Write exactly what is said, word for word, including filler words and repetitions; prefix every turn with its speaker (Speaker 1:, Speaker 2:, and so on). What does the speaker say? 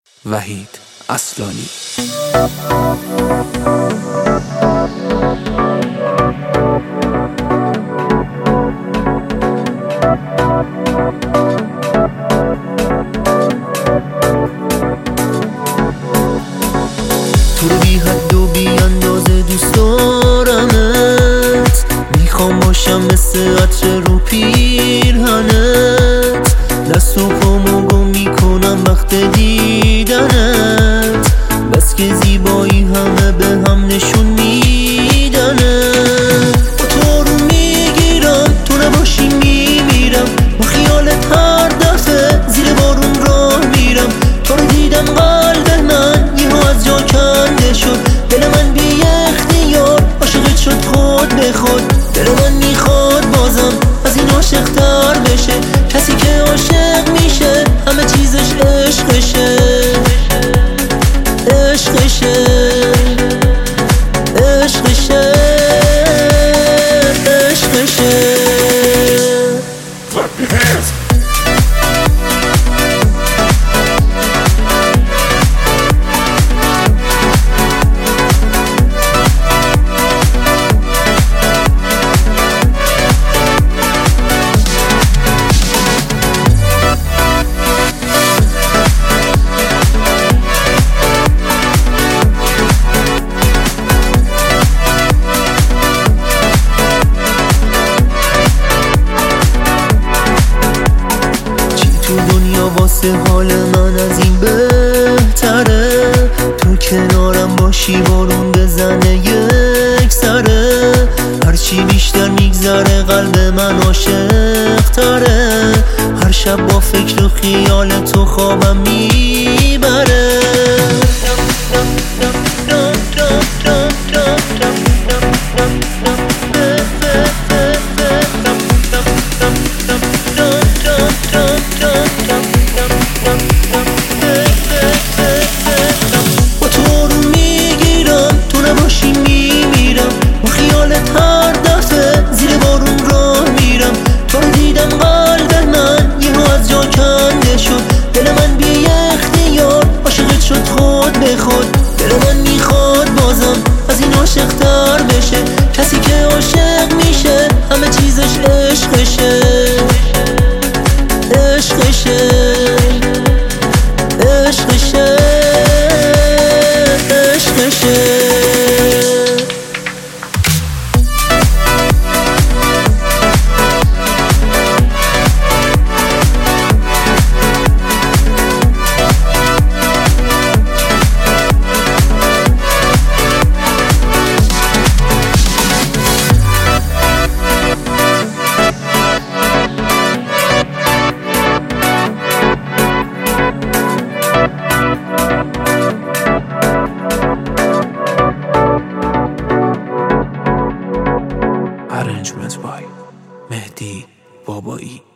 Speaker 1: وحید اصلانی.
Speaker 2: تو رو بی حد و بی اندازه دوست دارمت، میخوام باشم مثل عطر رو پیرهنت، دست و پامو گم میکنم وقت دیدنت، بس که زیبایی همه به هم نشون میدنت. با تو رو میگیرم، تو نباشی میمیرم، با خیالت هر دفعه زیر بارون راه میرم. تو رو دیدم قلب من یهو از جا کنده شد، دل من بی اختیار عاشقت شد خود به خود. دل من میخواد بازم از این عاشق تر بشه، کسی که عاشق میشه همه چیزش عشقشه، عشقشه، عشقشه، عشقشه.
Speaker 3: Clap your hands.
Speaker 2: تو دنیا واسه حال من از این بهتره، تو کنارم باشی بارون بزنه یک سره. هرچی بیشتر میگذره قلب من عاشق تره، هر شب با فکر و خیال تو خوابم میبره. هر دفعه زیر بارون راه میرم، تو رو دیدم قلب من یهو از جا کنده شد، دل من بی اختیار عاشقت شد خود به خود. دل من میخواد بازم از این عاشق تر بشه، کسی که عاشق میشه همه چیزش عشقشه، عشقشه، عشقشه، عشقشه.
Speaker 1: Arrangement by مهدی بابایی.